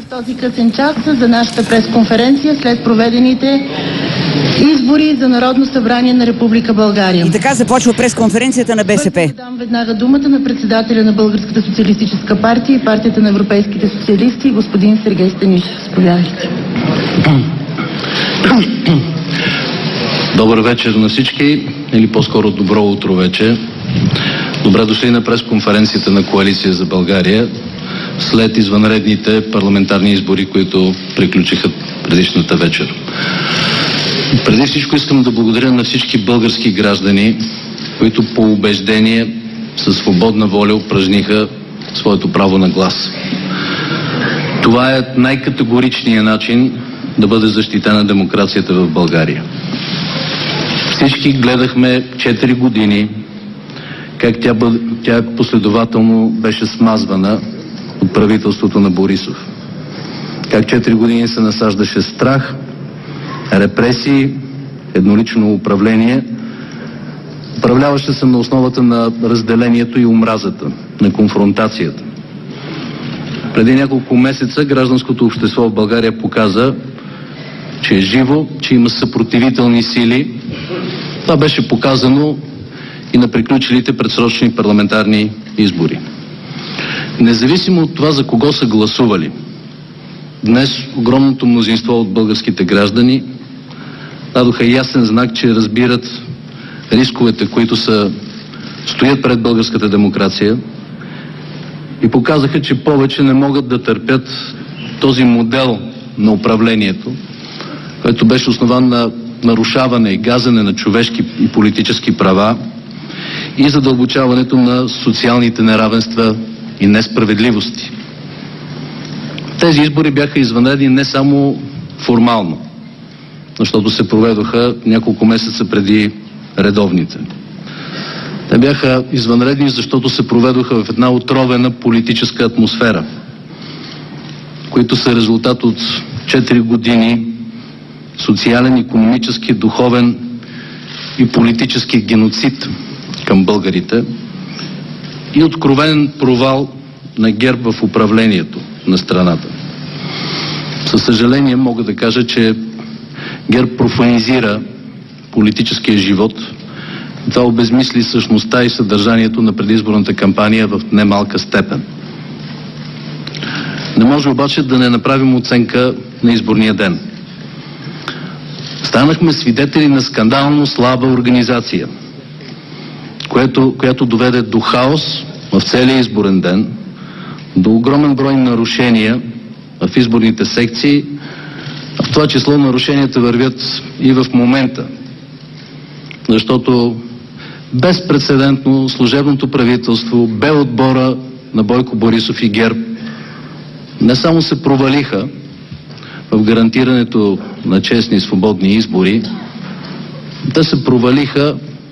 в този късен час за нашата пресконференция след проведените избори за Народно събрание на Република България. И така започва пресконференцията на БСП. Дам веднага думата на председателя на Българската социалистическа партия и партията на европейските социалисти, господин Сергей Станишев. Заповядайте. Добър вечер на всички, или по-скоро добро утро вече. Добре дошли на пресконференцията на Коалиция за България след извънредните парламентарни избори, които приключиха предишната вечер. Преди всичко искам да благодаря на всички български граждани, които по убеждение със свободна воля упражниха своето право на глас. Това е най-категоричният начин да бъде защитена демокрацията в България. Всички гледахме 4 години как тя последователно беше смазвана от правителството на Борисов. Как 4 години се насаждаше страх, репресии, еднолично управление. Управляваше се на основата на разделението и омразата, на конфронтацията. Преди няколко месеца гражданското общество в България показа, че е живо, че има съпротивителни сили. Това беше показано и на приключилите предсрочни парламентарни избори. Независимо от това за кого са гласували, днес огромното мнозинство от българските граждани дадоха ясен знак, че разбират рисковете, които стоят пред българската демокрация, и показаха, че повече не могат да търпят този модел на управлението, който беше основан на нарушаване и газене на човешки и политически права и задълбочаването на социалните неравенства и несправедливости. Тези избори бяха извънредни не само формално, защото се проведоха няколко месеца преди редовните. Те бяха извънредни, защото се проведоха в една отровена политическа атмосфера, които са резултат от 4 години социален, икономически, духовен и политически геноцид към българите и откровен провал на ГЕРБ в управлението на страната. Със съжаление мога да кажа, че ГЕРБ профанизира политическия живот. Това обезмисли същността и съдържанието на предизборната кампания в немалка степен. Не може обаче да не направим оценка на изборния ден. Станахме свидетели на скандално слаба организация, която доведе до хаос в целия изборен ден, до огромен брой нарушения в изборните секции. В това число нарушенията вървят и в момента, защото безпрецедентно служебното правителство, бе отбора на Бойко Борисов и ГЕРБ не само се провалиха в гарантирането на честни и свободни избори, те се провалиха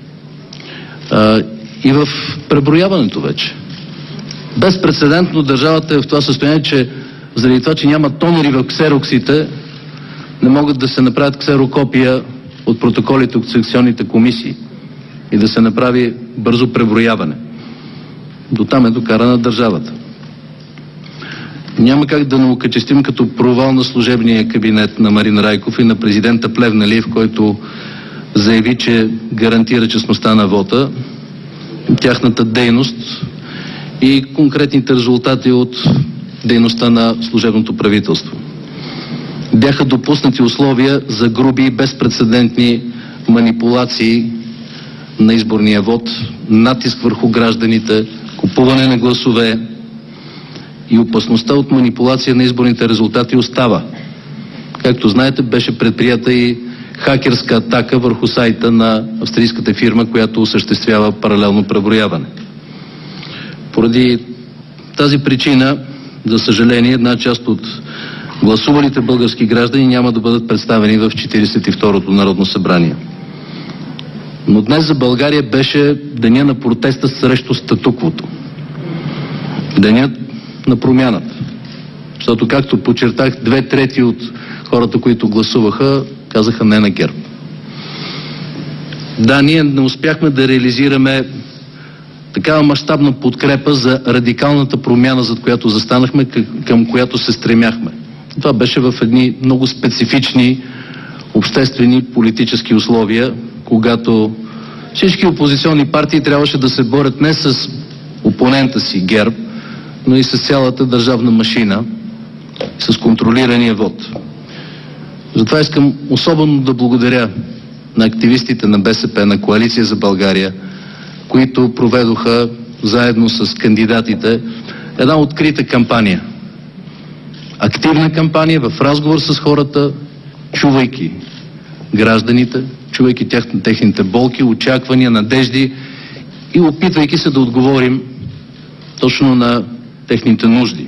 и в преброяването вече. Безпрецедентно държавата е в това състояние, че заради това, че няма тонери в ксероксите, не могат да се направят ксерокопия от протоколите от секционните комисии и да се направи бързо преброяване. Дотам е докарана държавата. Няма как да не окачестим като провал на служебния кабинет на Марин Райков и на президента Плевнелиев, който заяви, че гарантира честността на вота, тяхната дейност и конкретните резултати от дейността на служебното правителство. Бяха допуснати условия за груби и безпрецедентни манипулации на изборния вод, натиск върху гражданите, купуване на гласове и опасността от манипулация на изборните резултати остава. Както знаете, беше предприята и хакерска атака върху сайта на австрийската фирма, която осъществява паралелно преброяване. Поради тази причина, за съжаление, една част от гласувалите български граждани няма да бъдат представени в 42-то Народно събрание. Но днес за България беше деня на протеста срещу статуквото. Денят на промяната. Защото, както подчертах, 2/3 от хората, които гласуваха, казаха не на ГЕРБ. Да, ние не успяхме да реализираме такава мащабна подкрепа за радикалната промяна, зад която застанахме, към която се стремяхме. Това беше в едни много специфични обществени политически условия, когато всички опозиционни партии трябваше да се борят не с опонента си ГЕРБ, но и с цялата държавна машина, с контролирания вод. Затова искам особено да благодаря на активистите на БСП, на Коалиция за България, които проведоха заедно с кандидатите една открита кампания. Активна кампания в разговор с хората, чувайки гражданите, чувайки техните болки, очаквания, надежди и опитвайки се да отговорим точно на техните нужди.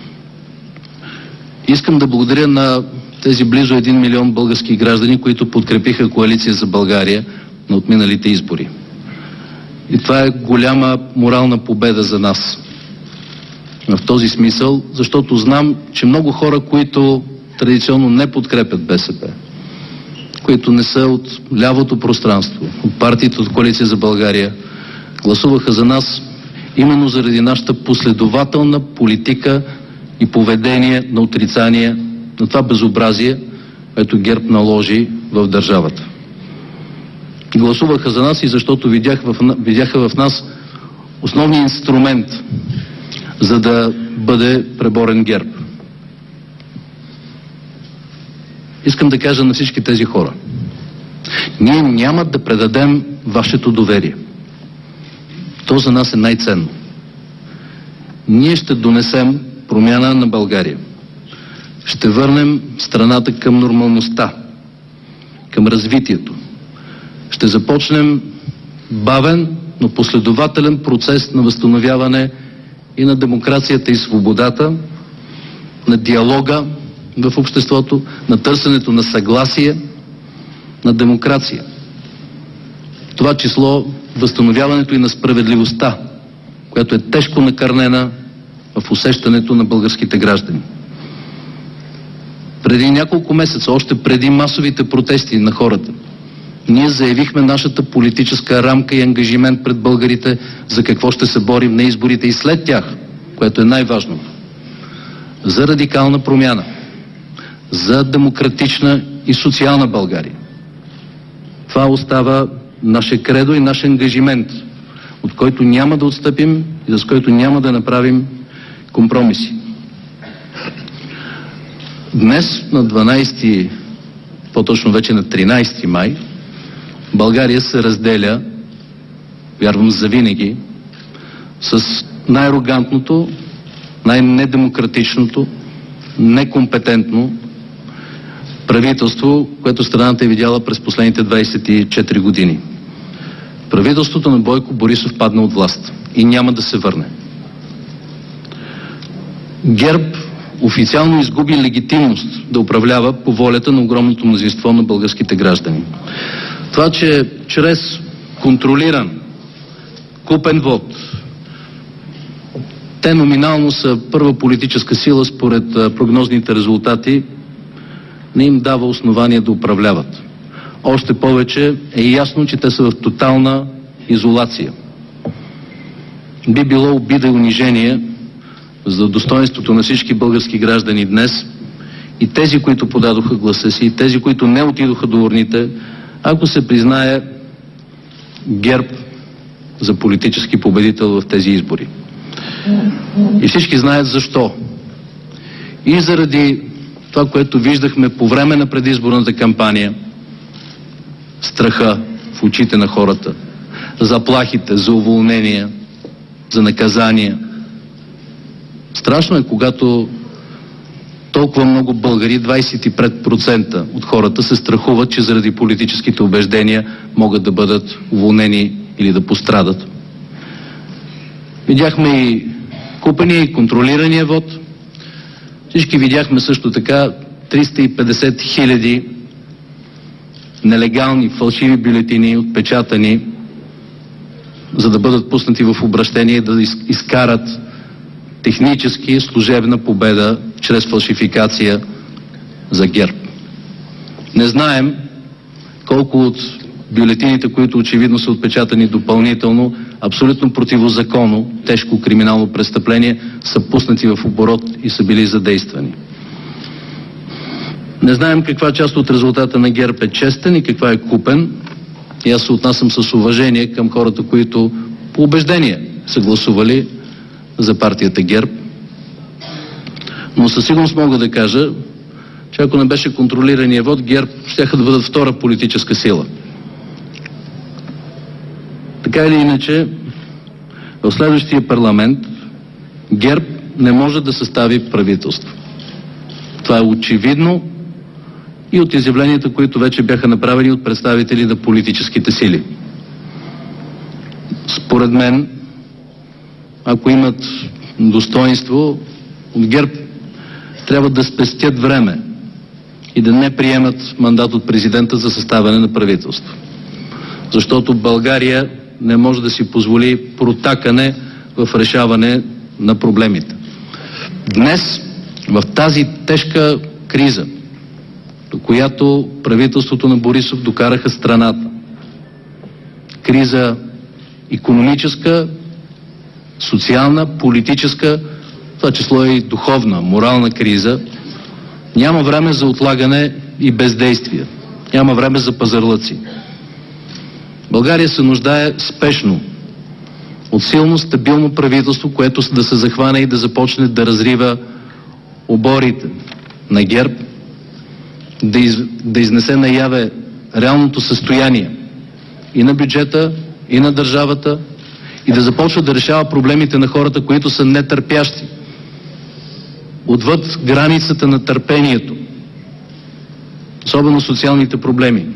Искам да благодаря на тези близо 1 милион български граждани, които подкрепиха Коалиция за България на отминалите избори. И това е голяма морална победа за нас. В този смисъл, защото знам, че много хора, които традиционно не подкрепят БСП, които не са от лявото пространство, от партията, от Коалиция за България, гласуваха за нас именно заради нашата последователна политика и поведение на отрицание на това безобразие, което ГЕРБ наложи в държавата. Гласуваха за нас и защото видяха в нас основния инструмент, за да бъде преборен ГЕРБ. Искам да кажа на всички тези хора: ние няма да предадем вашето доверие. То за нас е най-ценно. Ние ще донесем промяна на България. Ще върнем страната към нормалността, към развитието. Ще започнем бавен, но последователен процес на възстановяване и на демокрацията и свободата, на диалога в обществото, на търсенето на съгласие, на демокрация. В това число възстановяването и на справедливостта, която е тежко накърнена в усещането на българските граждани. Преди няколко месеца, още преди масовите протести на хората, ние заявихме нашата политическа рамка и ангажимент пред българите за какво ще се борим на изборите и след тях, което е най-важното. За радикална промяна, за демократична и социална България. Това остава наше кредо и наш ангажимент, от който няма да отстъпим и с който няма да направим компромиси. Днес, на 12, по-точно вече на 13 май, България се разделя, вярвам завинаги, с най-арогантното, най-недемократичното, некомпетентно правителство, което страната е видяла през последните 24 години. Правителството на Бойко Борисов падна от власт и няма да се върне. ГЕРБ официално изгуби легитимност да управлява по волята на огромното мнозинство на българските граждани. Това, че чрез контролиран, купен вод, те номинално са първа политическа сила според прогнозните резултати, не им дава основание да управляват. Още повече е ясно, че те са в тотална изолация. Би било обида и унижение за достоинството на всички български граждани днес и тези, които подадоха гласа си, и тези, които не отидоха до урните, ако се признае ГЕРБ за политически победител в тези избори. И всички знаят защо. И заради това, което виждахме по време на предизборната кампания, страха в очите на хората, заплахите за уволнения, за наказания. Страшно е, когато толкова много българи, 25% от хората се страхуват, че заради политическите убеждения могат да бъдат уволнени или да пострадат. Видяхме и купения и контролирания вод. Всички видяхме също така 350 хиляди нелегални, фалшиви бюлетини, отпечатани, за да бъдат пуснати в обращение и да изкарат технически служебна победа чрез фалшификация за ГЕРБ. Не знаем колко от бюлетините, които очевидно са отпечатани допълнително, абсолютно противозаконно, тежко криминално престъпление, са пуснати в оборот и са били задействани. Не знаем каква част от резултата на ГЕРБ е честен и каква е купен. И аз се отнасям с уважение към хората, които по убеждение са гласували за партията ГЕРБ. Но със сигурност мога да кажа, че ако не беше контролирания вод, ГЕРБ щяха да бъдат втора политическа сила. Така или иначе, в следващия парламент ГЕРБ не може да състави правителство. Това е очевидно и от изявленията, които вече бяха направени от представители на политическите сили. Според мен, ако имат достоинство, от ГЕРБ трябва да спестят време и да не приемат мандат от президента за съставяне на правителство. Защото България не може да си позволи протакане в решаване на проблемите. Днес, в тази тежка криза, до която правителството на Борисов докараха страната, криза икономическа, социална, политическа, това число и духовна, морална криза, няма време за отлагане и бездействие. Няма време за пазарлъци. България се нуждае спешно от силно, стабилно правителство, което да се захване и да започне да разрива оборите на ГЕРБ, да изнесе наяве реалното състояние и на бюджета, и на държавата, и да започва да решава проблемите на хората, които са нетърпящи, отвъд границата на търпението, особено социалните проблеми.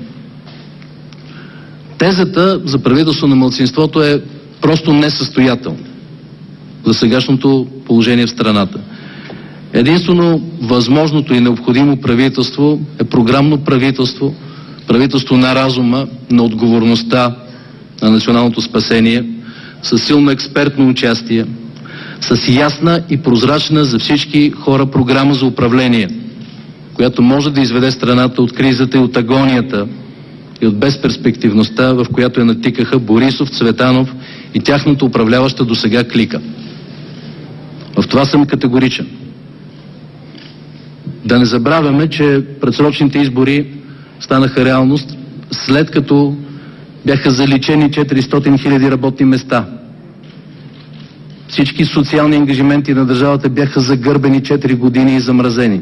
Тезата за правителство на малцинството е просто несъстоятелна за сегашното положение в страната. Единствено възможното и необходимо правителство е програмно правителство, правителство на разума, на отговорността, на националното спасение, с силно експертно участие, с ясна и прозрачна за всички хора програма за управление, която може да изведе страната от кризата и от агонията и от безперспективността, в която я натикаха Борисов, Цветанов и тяхната управляваща досега клика. В това съм категоричен. Да не забравяме, че предсрочните избори станаха реалност, след като бяха заличени 400 000 работни места. Всички социални ангажименти на държавата бяха загърбени 4 години и замразени.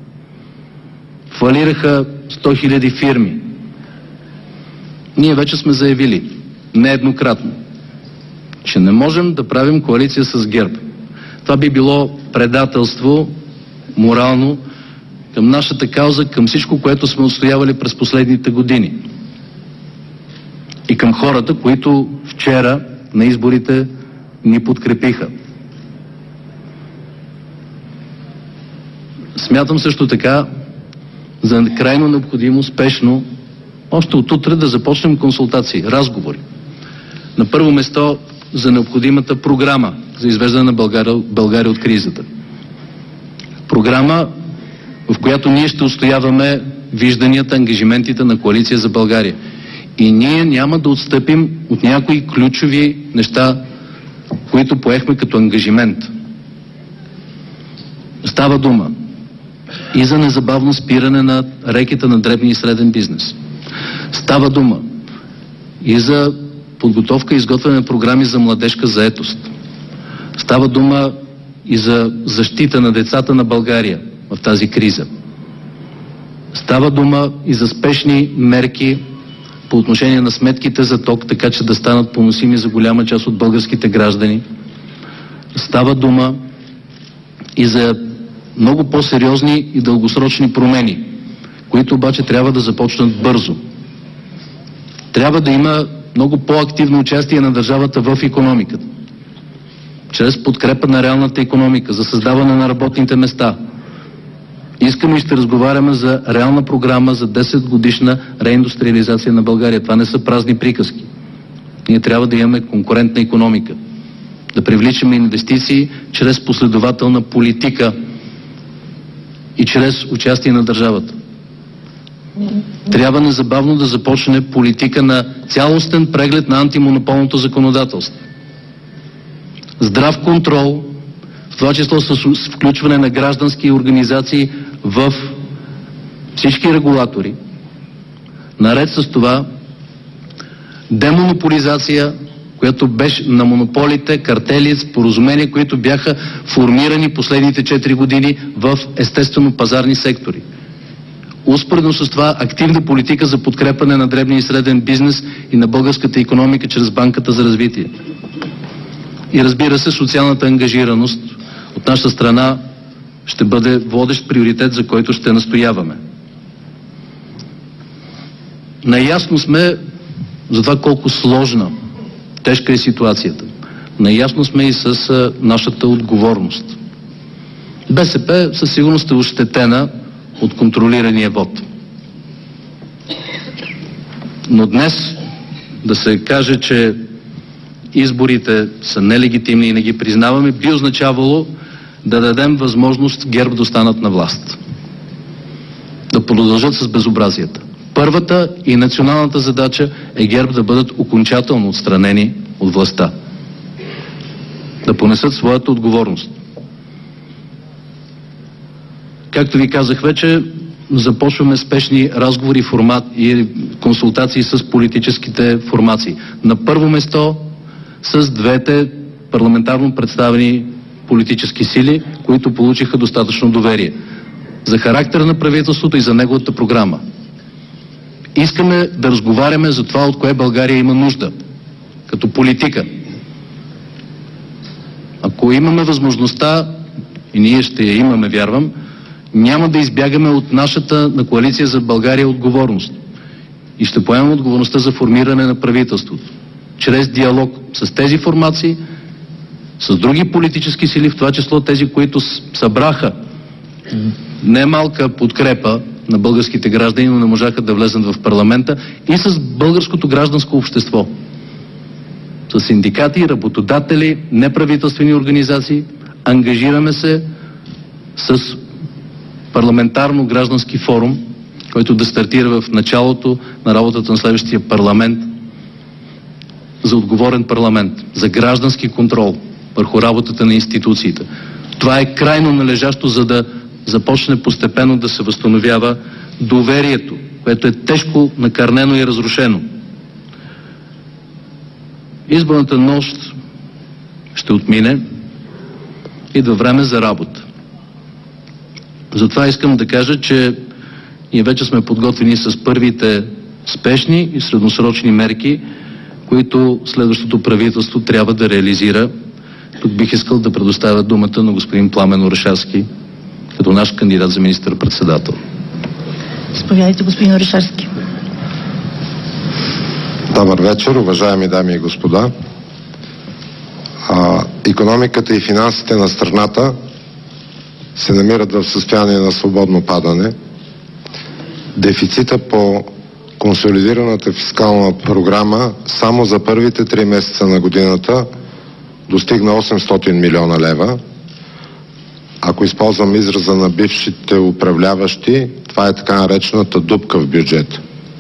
Фалираха 100 000 фирми. Ние вече сме заявили нееднократно, че не можем да правим коалиция с ГЕРБ. Това би било предателство морално към нашата кауза, към всичко, което сме отстоявали през последните години. И към хората, които вчера на изборите ни подкрепиха. Смятам също така за крайно необходимо, спешно, още от утре да започнем консултации, разговори. На първо место за необходимата програма за извеждане на България от кризата. Програма, в която ние ще отстояваме вижданията, ангажиментите на Коалиция за България. И ние няма да отстъпим от някои ключови неща, които поехме като ангажимент. Става дума и за незабавно спиране на рекета на дребния и среден бизнес. Става дума и за подготовка и изготвяне на програми за младежка заетост. Става дума и за защита на децата на България в тази криза. Става дума и за спешни мерки по отношение на сметките за ток, така че да станат поносими за голяма част от българските граждани. Става дума и за много по-сериозни и дългосрочни промени, които обаче трябва да започнат бързо. Трябва да има много по-активно участие на държавата в икономиката, чрез подкрепа на реалната икономика, за създаване на работните места. Искаме и ще разговаряме за реална програма за 10 годишна реиндустриализация на България. Това не са празни приказки. Ние трябва да имаме конкурентна икономика, да привличаме инвестиции чрез последователна политика и чрез участие на държавата. Трябва незабавно да започне политика на цялостен преглед на антимонополното законодателство. Здрав контрол, в това число с включване на граждански организации в всички регулатори, наред с това демонополизация, която беше на монополите, картели, споразумения, които бяха формирани последните 4 години в естествено пазарни сектори. Успоредно с това активна политика за подкрепане на дребния и среден бизнес и на българската икономика чрез Банката за развитие. И разбира се, социалната ангажираност от наша страна ще бъде водещ приоритет, за който ще настояваме. Наясно сме за това колко сложна, тежка е ситуацията. Наясно сме и с нашата отговорност. БСП със сигурност е ощетена от контролирания вод. Но днес да се каже, че изборите са нелегитимни и не ги признаваме, би означавало да дадем възможност ГЕРБ да останат на власт. Да продължат с безобразията. Първата и националната задача е ГЕРБ да бъдат окончателно отстранени от властта. Да понесат своята отговорност. Както ви казах вече, започваме спешни разговори и консултации с политическите формации. На първо место с двете парламентарно представени политически сили, които получиха достатъчно доверие. За характера на правителството и за неговата програма. Искаме да разговаряме за това, от кое България има нужда. Като политика. Ако имаме възможността, и ние ще я имаме, вярвам, няма да избягаме от нашата на Коалиция за България отговорност. И ще поемем отговорността за формиране на правителството. Чрез диалог с тези формации, с други политически сили, в това число тези, които събраха немалка подкрепа на българските граждани, но не можаха да влезнат в парламента, и с българското гражданско общество. С синдикати, работодатели, неправителствени организации. Ангажираме се с парламентарно-граждански форум, който да стартира в началото на работата на следващия парламент, за отговорен парламент, за граждански контрол върху работата на институциите. Това е крайно належащо, за да започне постепенно да се възстановява доверието, което е тежко накърнено и разрушено. Изборната нощ ще отмине, идва време за работа. Затова искам да кажа, че ние вече сме подготвени с първите спешни и средносрочни мерки, които следващото правителство трябва да реализира. Тук бих искал да предоставя думата на господин Пламен Орешарски, като наш кандидат за министър-председател. Заповядайте, господин Орешарски. Добър вечер, уважаеми дами и господа. Икономиката и финансите на страната се намират в състояние на свободно падане. Дефицита по консолидираната фискална програма само за първите 3 месеца на годината достигна 800 милиона лева. Ако използвам израза на бившите управляващи, това е така наречената дупка в бюджета.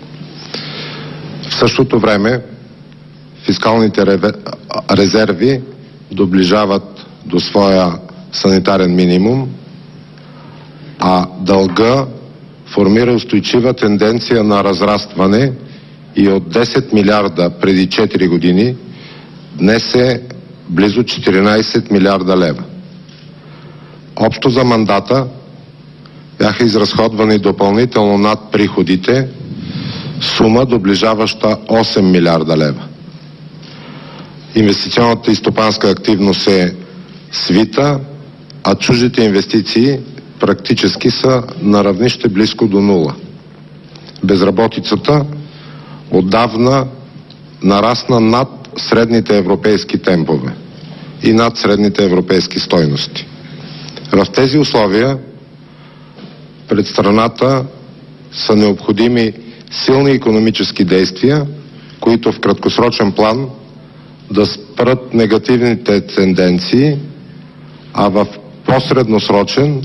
В същото време фискалните резерви доближават до своя санитарен минимум, а дълга формира устойчива тенденция на разрастване и от 10 милиарда преди 4 години днес е близо 14 милиарда лева. Общо за мандата бяха изразходвани допълнително над приходите сума доближаваща 8 милиарда лева. Инвестиционната и стопанска активност е свита, а чуждите инвестиции практически са на равнище близко до нула. Безработицата отдавна нарасна над средните европейски темпове и над средните европейски стойности. В тези условия пред страната са необходими силни икономически действия, които в краткосрочен план да спрат негативните тенденции, а в по-средносрочен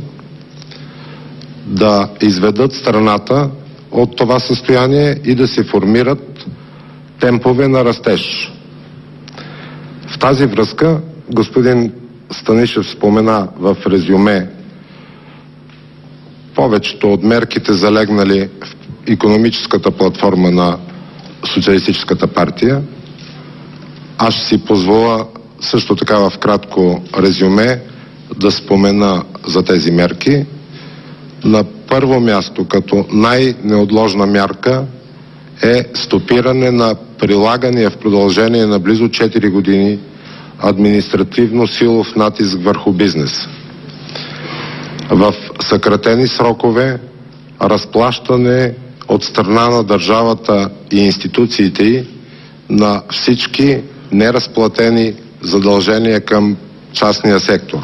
да изведат страната от това състояние и да се формират темпове на растеж. В тази връзка господин Станишев спомена в резюме повечето от мерките, залегнали в икономическата платформа на Социалистическата партия. Аз ще си позволя също така в кратко резюме да спомена за тези мерки. На първо място, като най-неотложна мярка, е стопиране на прилагания в продължение на близо 4 години административно-силов натиск върху бизнес. В съкратени срокове разплащане от страна на държавата и институциите й на всички неразплатени задължения към частния сектор.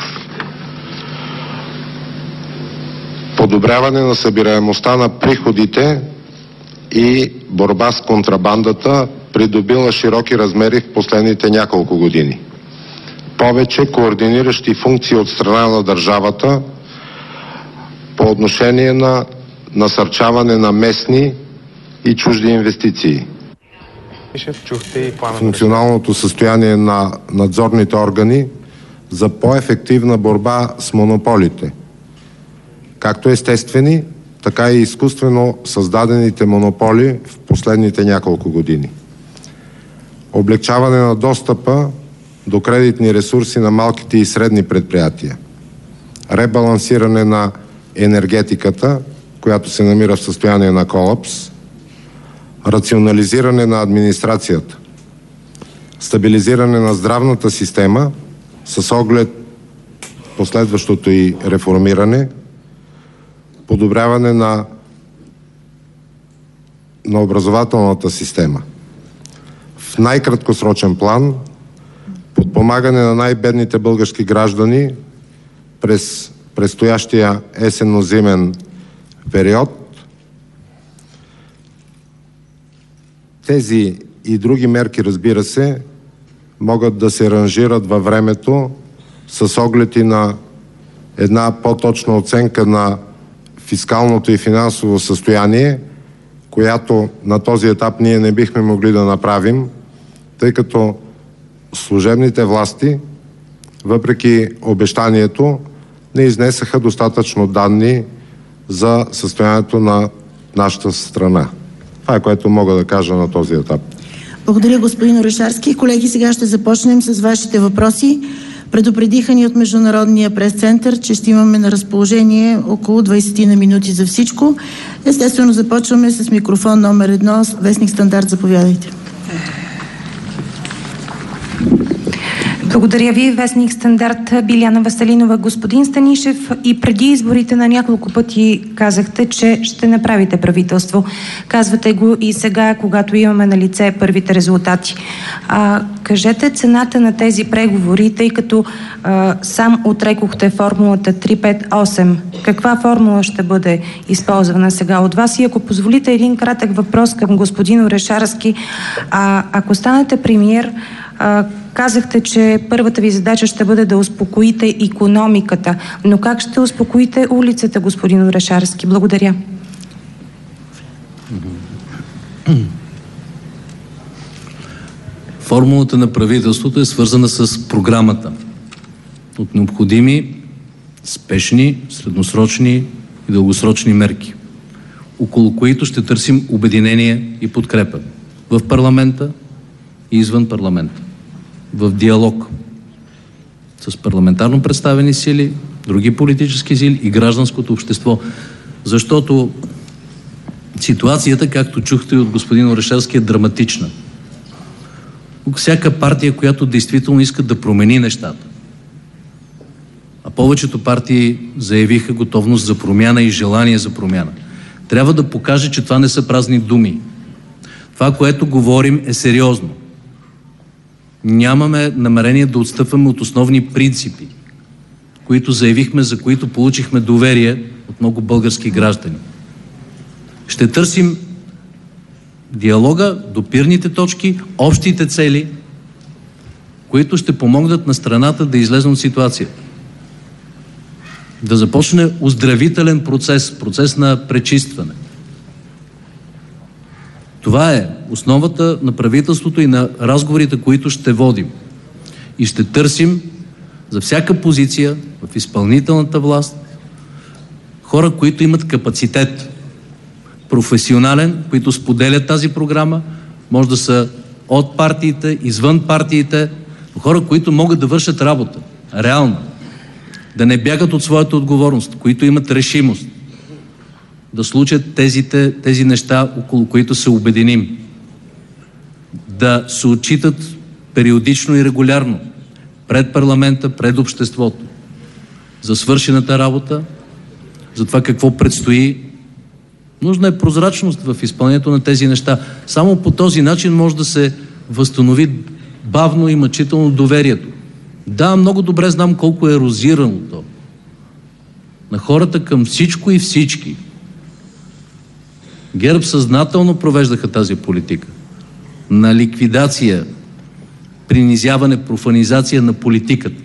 Подобряване на събираемостта на приходите и борба с контрабандата, придобила широки размери в последните няколко години. Повече координиращи функции от страна на държавата по отношение на насърчаване на местни и чужди инвестиции. Функционалното състояние на надзорните органи за по-ефективна борба с монополите, както естествени, така и изкуствено създадените монополи в последните няколко години. Облекчаване на достъпа до кредитни ресурси на малките и средни предприятия. Ребалансиране на енергетиката, която се намира в състояние на колапс. Рационализиране на администрацията. Стабилизиране на здравната система с оглед последващото и реформиране. Подобряване на образователната система. В най-краткосрочен план подпомагане на най-бедните български граждани през предстоящия есенно-зимен период. Тези и други мерки, разбира се, могат да се ранжират във времето с оглед и на една по-точна оценка на фискалното и финансово състояние, която на този етап ние не бихме могли да направим, тъй като служебните власти, въпреки обещанието, не изнесаха достатъчно данни за състоянието на нашата страна. Това е, което мога да кажа на този етап. Благодаря, господин Орешарски. Колеги, сега ще започнем с вашите въпроси. Предупредиха ни от Международния прес-център, че ще имаме на разположение около 20 на минути за всичко. Естествено, започваме с микрофон номер 1. Вестник Стандарт, заповядайте. Благодаря ви. Вестник Стандарт, Биляна Веселинова. Господин Станишев, и преди изборите на няколко пъти казахте, че ще направите правителство. Казвате го и сега, когато имаме на лице първите резултати. Кажете цената на тези преговори, тъй като сам отрекохте формулата 358. Каква формула ще бъде използвана сега от вас? И ако позволите един кратък въпрос към господин Орешарски. Ако станете премиер, казахте, че първата ви задача ще бъде да успокоите икономиката. Но как ще успокоите улицата, господин Орешарски? Благодаря. Формулата на правителството е свързана с програмата от необходими, спешни, средносрочни и дългосрочни мерки, около които ще търсим обединение и подкрепа в парламента и извън парламента, в диалог с парламентарно представени сили, други политически сили и гражданското общество. Защото ситуацията, както чухте от господин Орешарски, е драматична. Всяка партия, която действително иска да промени нещата, а повечето партии заявиха готовност за промяна и желание за промяна, трябва да покаже, че това не са празни думи. Това, което говорим, е сериозно. Нямаме намерение да отстъпваме от основни принципи, които заявихме, за които получихме доверие от много български граждани. Ще търсим диалога, допирните точки, общите цели, които ще помогнат на страната да излезе от ситуацията. Да започне оздравителен процес на пречистване. Това е основата на правителството и на разговорите, които ще водим. И ще търсим за всяка позиция в изпълнителната власт хора, които имат капацитет, професионален, които споделят тази програма, може да са от партиите, извън партиите, хора, които могат да вършат работа, реално, да не бягат от своята отговорност, които имат решимост да случат тези неща, около които се обединим, да се отчитат периодично и регулярно пред парламента, пред обществото, за свършената работа, за това какво предстои. Нужна е прозрачност в изпълнението на тези неща. Само по този начин може да се възстанови бавно и мъчително доверието. Да, много добре знам колко е ерозирано то на хората към всичко и всички. ГЕРБ съзнателно провеждаха тази политика на ликвидация, принизяване, профанизация на политиката.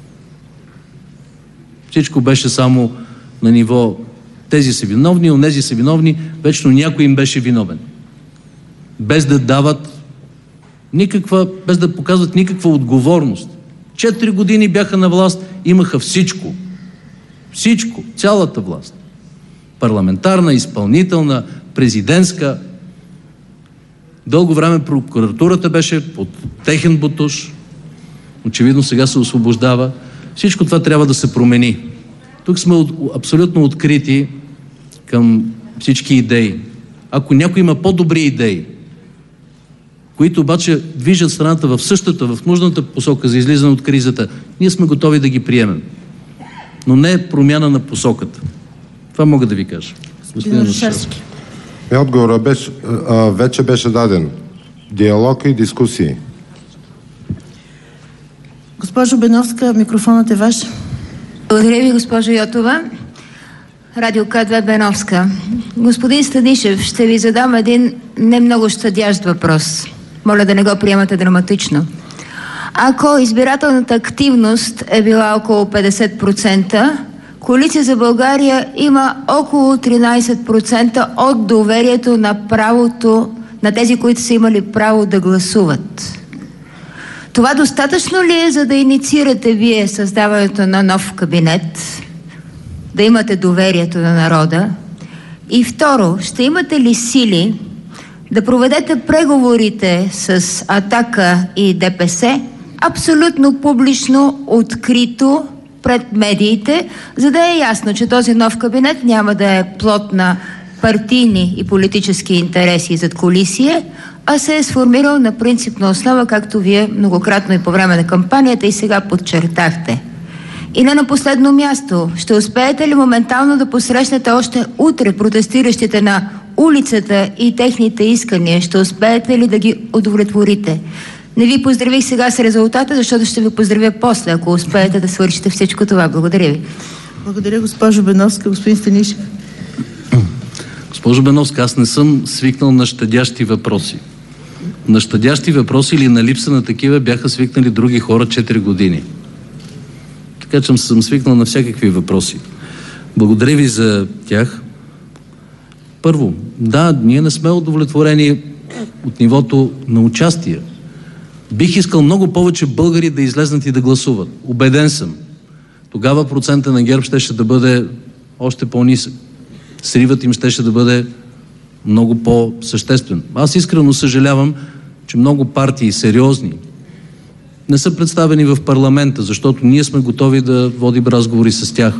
Всичко беше само на ниво тези са виновни, онези са виновни, вечно някой им беше виновен. Без да дават без да показват никаква отговорност. 4 години бяха на власт, имаха всичко. Всичко, цялата власт. Парламентарна, изпълнителна, президентска. Дълго време прокуратурата беше под техен ботуш. Очевидно сега се освобождава. Всичко това трябва да се промени. Тук сме абсолютно открити към всички идеи. Ако някой има по-добри идеи, които обаче движат страната в същата, в нужната посока за излизане от кризата, ние сме готови да ги приемем. Но не е промяна на посоката. Това мога да ви кажа. Господин Орешарски. Отговорът вече беше даден. Диалог и дискусии. Госпожо Беновска, микрофонът е ваш. Благодаря ви, госпожо Йотова. Радио К2 Беновска. Господин Станишев, ще ви задам един не много щадящ въпрос. Моля да не го приемате драматично. Ако избирателната активност е била около 50%, Коалиция за България има около 13% от доверието на правото на тези, които са имали право да гласуват. Това достатъчно ли е, за да инициирате вие създаването на нов кабинет, да имате доверието на народа? И второ, ще имате ли сили да проведете преговорите с Атака и ДПС абсолютно публично, открито пред медиите, за да е ясно, че този нов кабинет няма да е плод на партийни и политически интереси зад кулисие, а се е сформирал на принципна основа, както вие многократно и по време на кампанията и сега подчертахте. И не на последно място, ще успеете ли моментално да посрещнете още утре протестиращите на улицата и техните искания? Ще успеете ли да ги удовлетворите? Не ви поздравих сега с резултата, защото ще ви поздравя после, ако успеете да свършите всичко това. Благодаря ви. Благодаря, госпожо Беновска. Господин Станишев. Госпожо Беновска, аз не съм свикнал на щадящи въпроси. На щадящи въпроси или на липса на такива бяха свикнали други хора 4 години. Така че съм свикнал на всякакви въпроси. Благодаря ви за тях. Първо, да, ние не сме удовлетворени от нивото на участие. Бих искал много повече българи да излезнат и да гласуват. Убеден съм. Тогава процента на ГЕРБ щеше да бъде още по-нисък. Сривът им щеше да бъде много по-съществен. Аз искрено съжалявам, че много партии, сериозни, не са представени в парламента, защото ние сме готови да водим разговори с тях.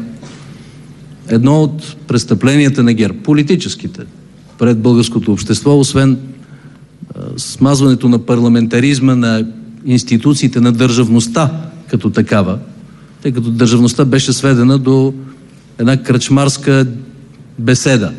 Едно от престъпленията на ГЕРБ, политическите, пред българското общество, освен смазването на парламентаризма, на институциите, на държавността като такава, тъй като държавността беше сведена до една кръчмарска беседа.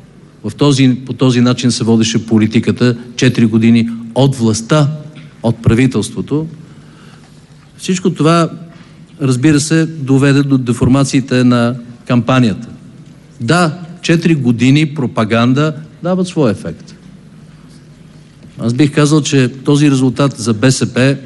По този начин се водеше политиката 4 години от властта, от правителството. Всичко това, разбира се, доведе до деформациите на кампанията. Да, 4 години пропаганда дават своя ефект. Аз бих казал, че този резултат за БСП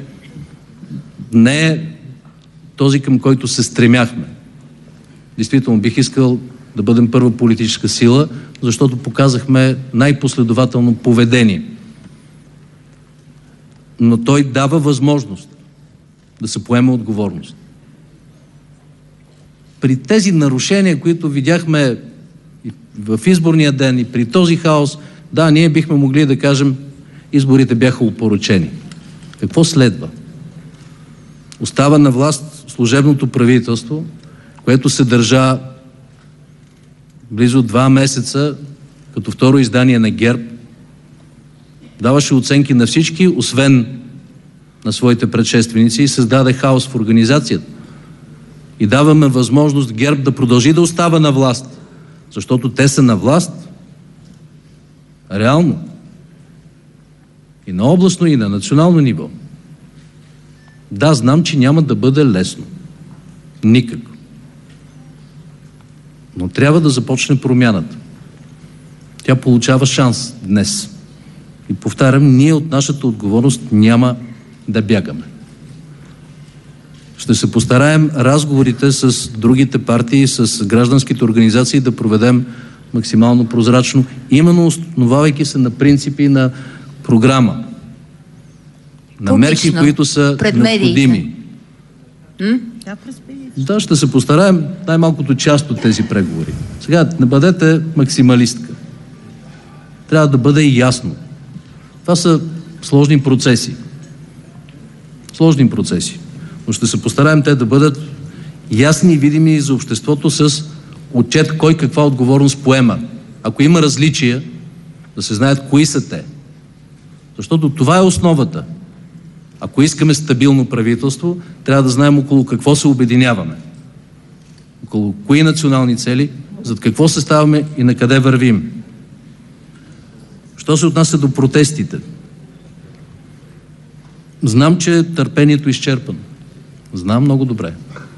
не е този, към който се стремяхме. Действително бих искал да бъдем първа политическа сила, защото показахме най-последователно поведение. Но той дава възможност да се поеме отговорност. При тези нарушения, които видяхме И в изборния ден и при този хаос, да, ние бихме могли да кажем, изборите бяха опорочени. Какво следва? Остава на власт служебното правителство, което се държа близо 2 месеца като второ издание на ГЕРБ, даваше оценки на всички, освен на своите предшественици, и създаде хаос в организацията. И даваме възможност ГЕРБ да продължи да остава на власт, защото те са на власт реално и на областно, и на национално ниво. Да, знам, че няма да бъде лесно. Никак. Но трябва да започне промяната. Тя получава шанс днес. И повтарям, ние от нашата отговорност няма да бягаме. Ще се постараем разговорите с другите партии, с гражданските организации да проведем максимално прозрачно, именно основавайки се на принципи на програма, на мерки, които са необходими. Да, ще се постараем най-малкото част от тези преговори. Сега, не бъдете максималистка. Трябва да бъде ясно. Това са сложни процеси. Сложни процеси. Но ще се постараем те да бъдат ясни и видими за обществото с отчет кой каква отговорност поема. Ако има различия, да се знаят кои са те. Защото това е основата. Ако искаме стабилно правителство, трябва да знаем около какво се обединяваме. Около кои национални цели, зад какво се ставаме и на къде вървим. Що се отнася до протестите? Знам, че търпението е изчерпано. Знам много добре.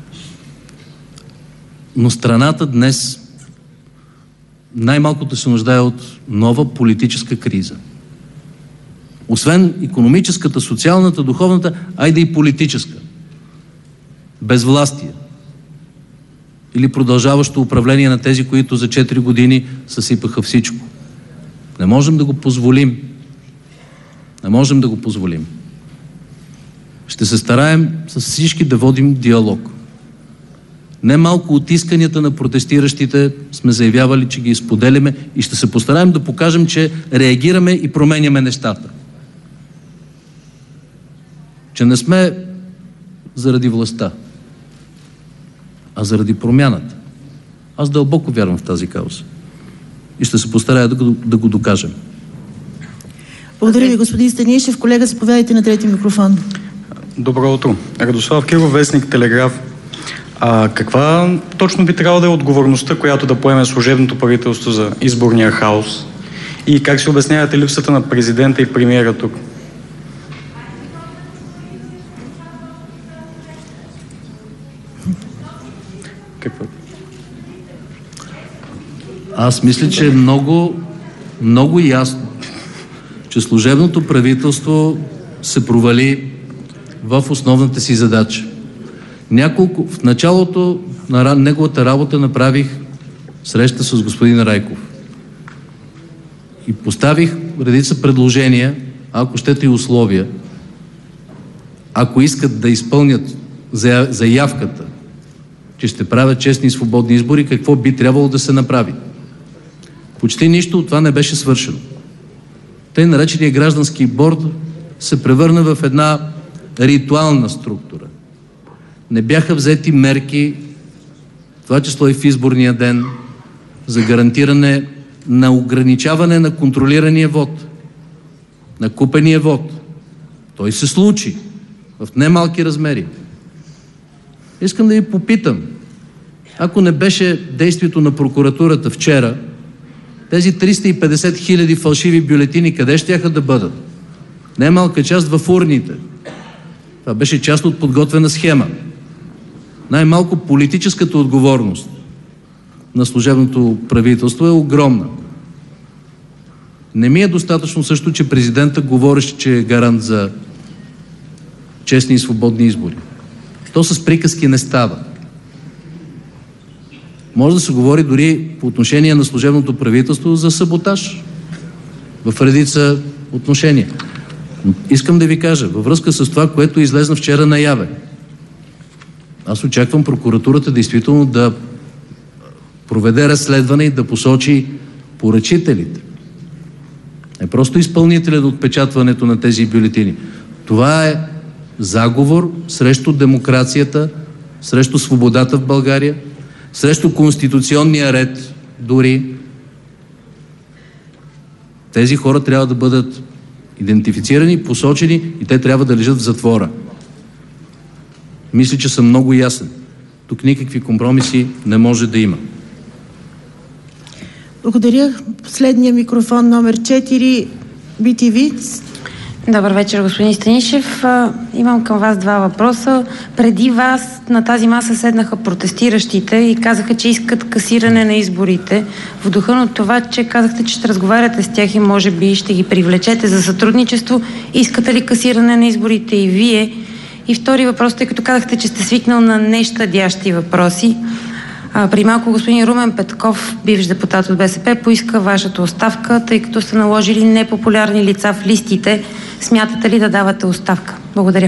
Но страната днес най-малкото се нуждае от нова политическа криза. Освен икономическата, социалната, духовната, айде и политическа. Безвластие. Или продължаващо управление на тези, които за 4 години съсипаха всичко. Не можем да го позволим. Не можем да го позволим. Ще се стараем с всички да водим диалог. Немалко от исканията на протестиращите сме заявявали, че ги споделяме и ще се постараем да покажем, че реагираме и променяме нещата. Че не сме заради властта, а заради промяната. Аз дълбоко вярвам в тази кауза. И ще се постарая да го докажем. Благодаря ви, господин Станишев. Колега, заповядайте на трети микрофон. Добро утро. Радослав Киров, вестник Телеграф. Каква точно би трябвало да е отговорността, която да поеме служебното правителство за изборния хаос? И как се обяснявате липсата на президента и премиера тук? Какво? Аз мисля, че е много ясно, че служебното правителство се провали в основната си задача. В началото на неговата работа направих среща с господин Райков и поставих редица предложения, ако щете и условия, ако искат да изпълнят заявката, че ще правят честни и свободни избори, какво би трябвало да се направи. Почти нищо от това не беше свършено. Тъй нареченият граждански борд се превърна в една ритуална структура. Не бяха взети мерки, това число и в изборния ден, за гарантиране на ограничаване на контролирания вод, на купения вод. Той се случи в немалки размери. Искам да ви попитам, ако не беше действието на прокуратурата вчера, тези 350 хиляди фалшиви бюлетини къде щяха да бъдат? Немалка част в урните. Това беше част от подготвена схема. Най-малко политическата отговорност на служебното правителство е огромна. Не ми е достатъчно също, че президента говореше, че е гарант за честни и свободни избори. То с приказки не става. Може да се говори дори по отношение на служебното правителство за саботаж в редица отношения. Но искам да ви кажа, във връзка с това, което излезна вчера наяве, аз очаквам прокуратурата действително да проведе разследване и да посочи поръчителите. Не просто изпълнителя на отпечатването на тези бюлетини. Това е заговор срещу демокрацията, срещу свободата в България, срещу конституционния ред дори. Тези хора трябва да бъдат идентифицирани, посочени и те трябва да лежат в затвора. Мисля, че съм много ясен. Тук никакви компромиси не може да има. Благодаря. Последния микрофон номер 4, BTV. Добър вечер, господин Станишев. Имам към вас два въпроса. Преди вас на тази маса седнаха протестиращите и казаха, че искат касиране на изборите. В духа на това, че казахте, че ще разговаряте с тях и може би ще ги привлечете за сътрудничество. Искате ли касиране на изборите и вие? И втори въпрос, тъй като казахте, че сте свикнал на нещадящи въпроси. При малко господин Румен Петков, бивш депутат от БСП, поиска вашата оставка, тъй като сте наложили непопулярни лица в листите. Смятате ли да давате оставка? Благодаря.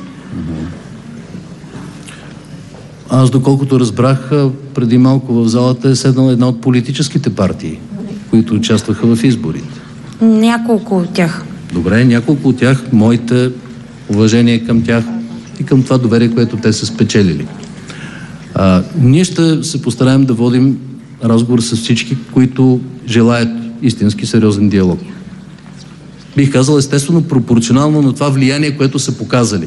Аз, доколкото разбрах, преди малко в залата е седнала една от политическите партии, които участваха в изборите. Няколко от тях. Добре, няколко от тях, моите уважения към тях и към това доверие, което те са спечелили. Ние ще се постараем да водим разговор с всички, които желаят истински сериозен диалог. Бих казал, естествено, пропорционално на това влияние, което са показали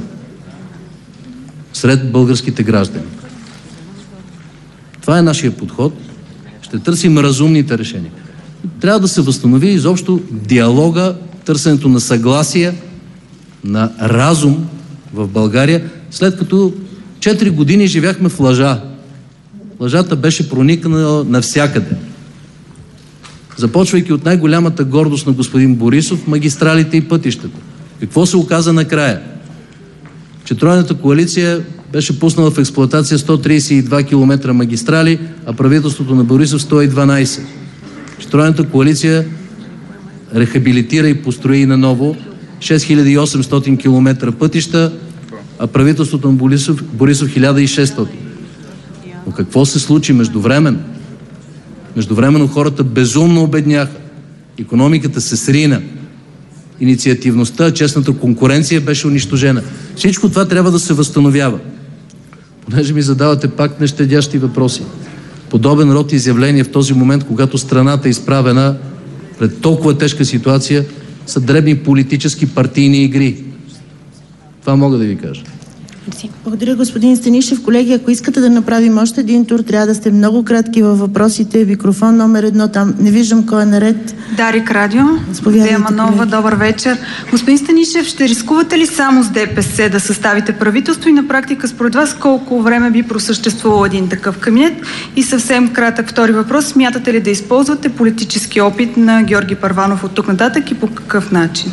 сред българските граждани. Това е нашия подход. Ще търсим разумните решения. Трябва да се възстанови изобщо диалога, търсенето на съгласие, на разум в България, след като 4 години живяхме в лъжа. Лъжата беше проникнала навсякъде. Започвайки от най-голямата гордост на господин Борисов, магистралите и пътищата. Какво се оказа накрая? Че тройната коалиция беше пуснала в експлоатация 132 км магистрали, а правителството на Борисов 112. Че тройната коалиция рехабилитира и построи наново 6800 км пътища, а правителството на Борисов 1600. Но какво се случи междувременно? Междувременно хората безумно обедняха. Икономиката се срина. Инициативността, честната конкуренция беше унищожена. Всичко това трябва да се възстановява. Понеже ми задавате пак нещадящи въпроси. Подобен род изявление в този момент, когато страната е изправена пред толкова тежка ситуация, са дребни политически партийни игри. Това мога да ви кажа. Благодаря, господин Станишев. Колеги, ако искате да направим още един тур, трябва да сте много кратки във въпросите. Микрофон номер 1 там. Не виждам кой е наред. Дарик Радио. Вия Манова, добър вечер. Господин Станишев, ще рискувате ли само с ДПС да съставите правителство и на практика според вас колко време би просъществувал един такъв кабинет? И съвсем кратък втори въпрос. Смятате ли да използвате политически опит на Георги Първанов от тук нататък и по какъв начин?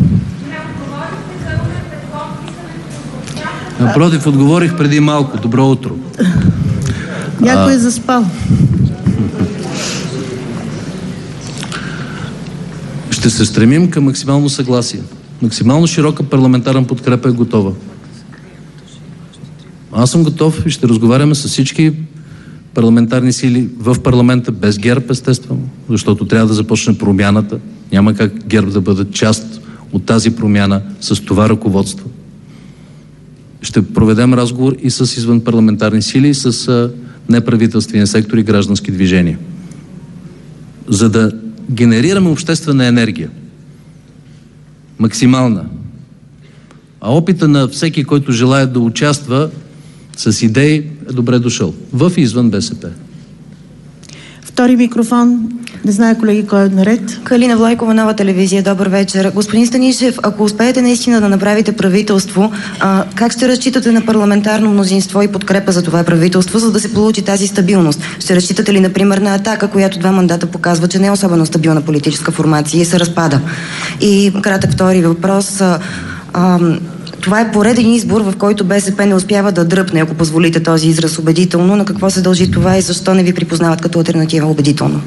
Напротив, отговорих преди малко. Добро утро. Някой е заспал. Ще се стремим към максимално съгласие. Максимално широка парламентарна подкрепа е готова. Аз съм готов и ще разговаряме с всички парламентарни сили в парламента, без ГЕРБ, естествено, защото трябва да започне промяната. Няма как ГЕРБ да бъдат част от тази промяна с това ръководство. Ще проведем разговор и с извънпарламентарни сили, и с неправителствения сектор и граждански движения. За да генерираме обществена енергия. Максимална. А опита на всеки, който желая да участва с идеи, е добре дошъл. В и извън БСП. Втори микрофон. Не знае, колеги, кой е наред. Калина Влайкова, Нова телевизия. Добър вечер. Господин Станишев, ако успеете наистина да направите правителство, как ще разчитате на парламентарно мнозинство и подкрепа за това правителство, за да се получи тази стабилност? Ще разчитате ли, например, на Атака, която 2 мандата показва, че не е особено стабилна политическа формация и се разпада? И кратък втори въпрос. Това е пореден избор, в който БСП не успява да дръпне, ако позволите този израз убедително. На какво се дължи това и защо не ви припознават като алтернатива убедително?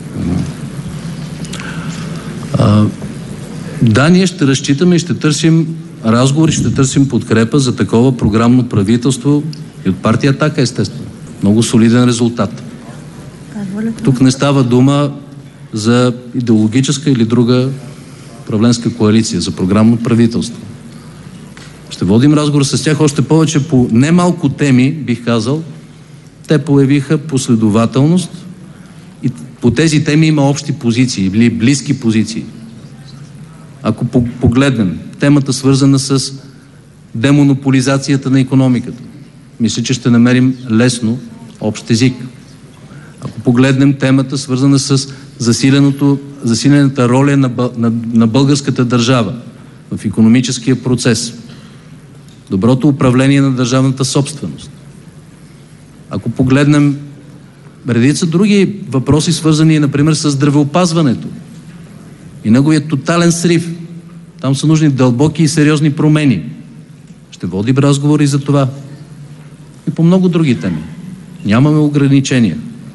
Да, ние ще разчитаме и ще търсим разговори, ще търсим подкрепа за такова програмно правителство и от партия Атака, естествено. Много солиден резултат. Тук не става дума за идеологическа или друга управленска коалиция, за програмно правителство. Ще водим разговор с тях, още повече по немалко теми, бих казал. Те появиха последователност и по тези теми има общи позиции или близки позиции. Ако погледнем темата, свързана с демонополизацията на икономиката, мисля, че ще намерим лесно общ език. Ако погледнем темата, свързана с засилената роля на българската държава в икономическия процес, доброто управление на държавната собственост. Ако погледнем редица други въпроси, свързани, например, с здравеопазването и неговият тотален срив, там са нужни дълбоки и сериозни промени. Ще водим разговори за това. И по много други теми. Нямаме ограничения.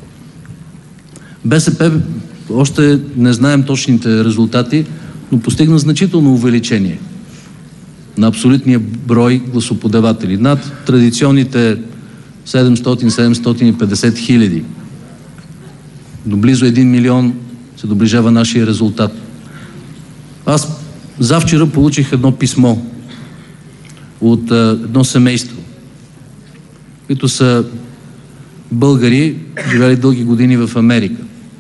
БСП, още не знаем точните резултати, но постигна значително увеличение на абсолютния брой гласоподаватели. Над традиционните 700-750 хиляди. До близо 1 милион се доближава нашия резултат. Аз завчера получих едно писмо от едно семейство, които са българи, живели дълги години в Америка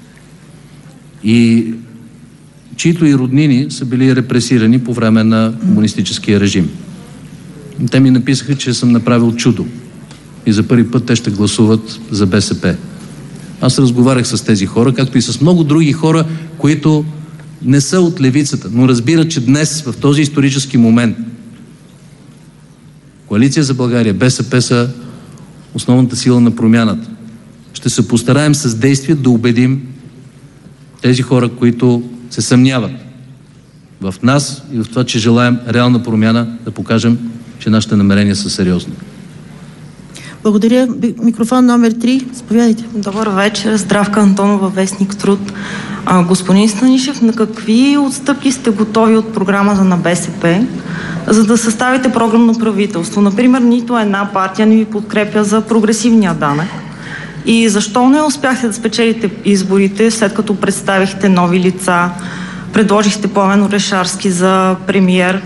и чието и роднини са били репресирани по време на комунистическия режим. Те ми написаха, че съм направил чудо и за първи път те ще гласуват за БСП. Аз разговарях с тези хора, както и с много други хора, които не са от левицата, но разбират, че днес, в този исторически момент, Коалиция за България, БСП са основната сила на промяната. Ще се постараем с действия да убедим тези хора, които се съмняват в нас и в това, че желаем реална промяна, да покажем, че нашите намерения са сериозни. Благодаря. Микрофон номер 3. Заповядайте. Добър вечер. Здравка Антонова, вестник Труд. Господин Станишев, на какви отстъпки сте готови от програмата на БСП, за да съставите програмно правителство? Например, нито една партия не ви подкрепя за прогресивния данък. И защо не успяхте да спечелите изборите, след като представихте нови лица, предложихте Пламен Орешарски за премиер?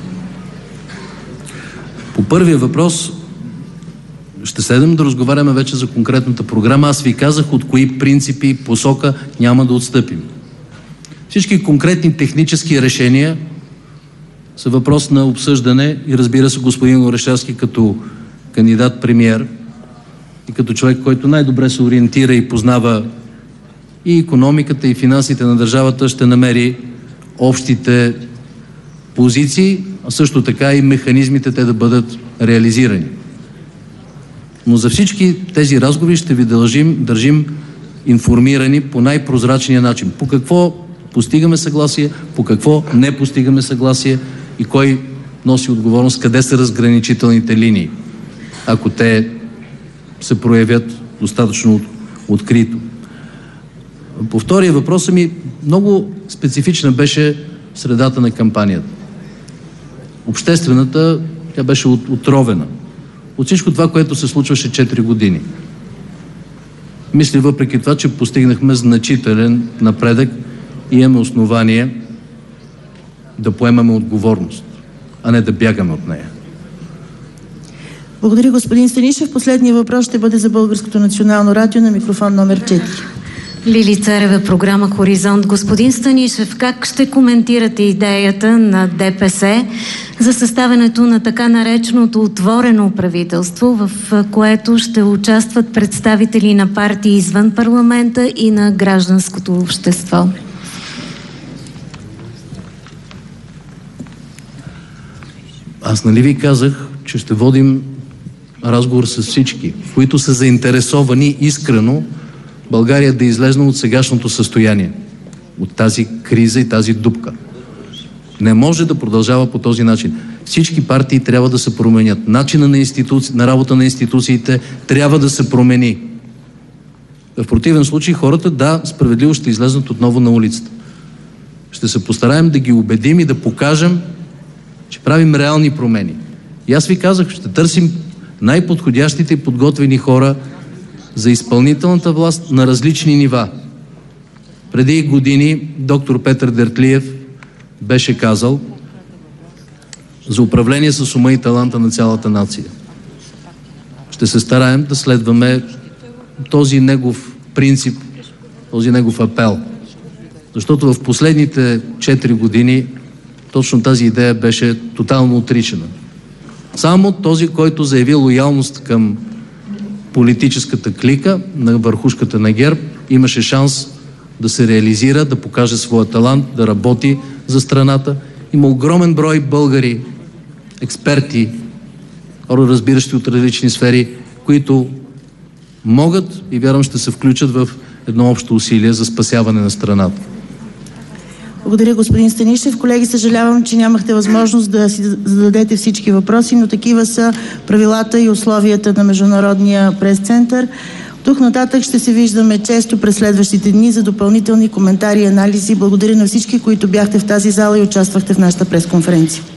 По първия въпрос ще седем да разговаряме вече за конкретната програма. Аз ви казах от кои принципи и посока няма да отстъпим. Всички конкретни технически решения са въпрос на обсъждане и разбира се, господин Орешарски като кандидат-премиер и като човек, който най-добре се ориентира и познава и икономиката, и финансите на държавата, ще намери общите позиции, а също така и механизмите те да бъдат реализирани. Но за всички тези разговори ще ви държим информирани по най-прозрачния начин. По какво постигаме съгласие, по какво не постигаме съгласие и кой носи отговорност, къде са разграничителните линии, ако те се проявят достатъчно открито. По втория въпрос ми много специфична беше средата на кампанията. Обществената, тя беше отровена от всичко това, което се случваше 4 години. Мисля, въпреки това, че постигнахме значителен напредък и имаме основание да поемаме отговорност, а не да бягаме от нея. Благодаря, господин Станишев. Последният въпрос ще бъде за Българското национално радио на микрофон номер 4. Лили Царева, програма Хоризонт. Господин Станишев, как ще коментирате идеята на ДПС за съставянето на така нареченото отворено правителство, в което ще участват представители на партии извън парламента и на гражданското общество? Аз нали ви казах, че ще водим разговор с всички, които са заинтересовани искрено България да излезне от сегашното състояние, от тази криза и тази дупка. Не може да продължава по този начин. Всички партии трябва да се променят. Начина на работа на институциите трябва да се промени. В противен случай хората, да, справедливо ще излезнат отново на улицата. Ще се постараем да ги убедим и да покажем, че правим реални промени. И аз ви казах, ще търсим най-подходящите и подготвени хора за изпълнителната власт на различни нива. Преди години доктор Петър Дертлиев беше казал за управление с ума и таланта на цялата нация. Ще се стараем да следваме този негов принцип, този негов апел. Защото в последните 4 години точно тази идея беше тотално отричана. Само този, който заяви лоялност към политическата клика на върхушката на ГЕРБ, имаше шанс да се реализира, да покаже своя талант, да работи за страната. Има огромен брой българи, експерти, хора, разбиращи от различни сфери, които могат и вярвам ще се включат в едно общо усилие за спасяване на страната. Благодаря, господин Станишев. Колеги, съжалявам, че нямахте възможност да си зададете всички въпроси, но такива са правилата и условията на Международния прес-център. Тук нататък ще се виждаме често през следващите дни за допълнителни коментари и анализи. Благодаря на всички, които бяхте в тази зала и участвахте в нашата пресконференция.